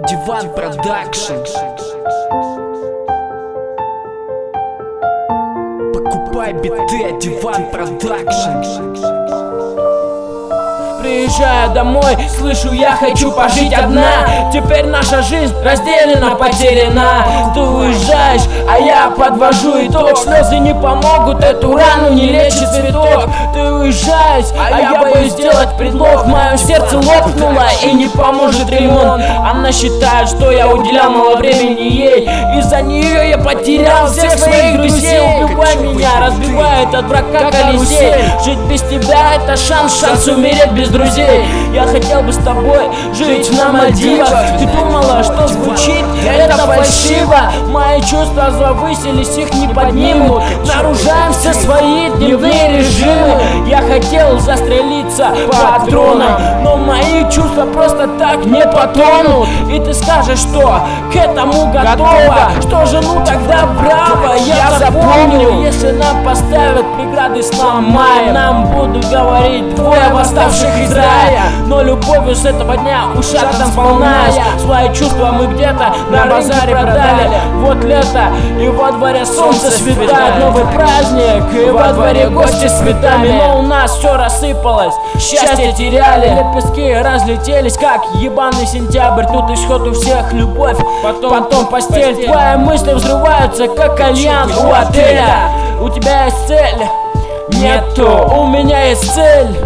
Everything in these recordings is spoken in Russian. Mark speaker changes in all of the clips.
Speaker 1: Диван Продакшн. Покупай биты, Диван Продакшн.
Speaker 2: Приезжая домой, слышу, я хочу пожить одна. Теперь наша жизнь разделена, потеряна. Ты уезжаешь, а я подвожу итог. Слезы не помогут, эту рану не лечит цветок. Ты уезжаешь, а я боюсь сделать предлог. Мое сердце лопнуло и не поможет ремонт. Она считает, что я уделял мало времени ей. Из-за нее я потерял всех своих друзей. Убивай меня, разбивает от брака карусель. Жить без тебя это шанс умереть без друзей. Я хотел бы с тобой жить на Мальдивах. Ты думала, что звучит это фальшиво? Мои чувства завысились, их не поднимут. Нарушаем все свои дневные режимы. Я хотел застрелиться патроном, но мои чувства просто так не потонут. И ты скажешь, что к этому готова. Что же, ну тогда браво, я запомню. Если нам поставят преграды, сломаем. Нам будут говорить двое восставших из рая. Но любовью с этого дня ушатом сполна. Свои чувства мы где-то на базаре продали. Вот лето, и во дворе солнце светает. Новый праздник, и во дворе гости с цветами. Но у нас все рассыпалось, счастье теряли. Лепестки разлетелись, как ебаный сентябрь. Тут исход у всех любовь, потом постель. Твои мысли взрываются, как кальян у отеля. У тебя есть цель? Нету. У меня есть цель.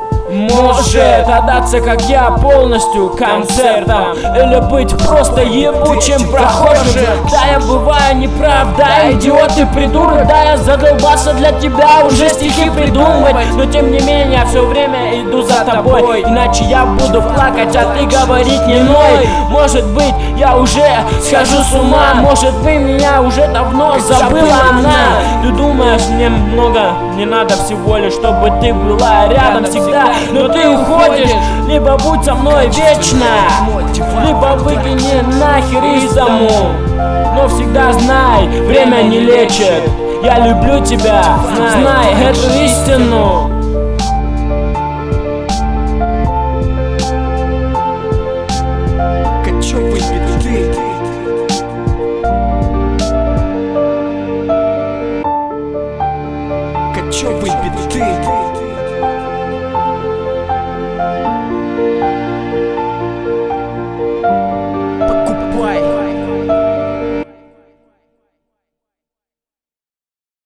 Speaker 2: Может отдаться, как я, полностью концертом, или быть просто ебучим прохожим. Да, я бываю неправ, да, идиот и придурок. Да, я задолбался для тебя уже стихи придумывать. Но тем не менее, я все время иду за тобой. Иначе я буду плакать, а ты говорить не ной. Может быть, я уже схожу с ума. Может быть, меня уже давно забыла она. Ты думаешь, мне много не надо, всего лишь, чтобы ты была рядом всегда. Но ты уходишь, либо будь со мной вечно, либо выкини нахер из дому. Но всегда знай, время не лечит. Я люблю тебя, знай эту истину.
Speaker 1: Кочевые биты. Кочевые биты.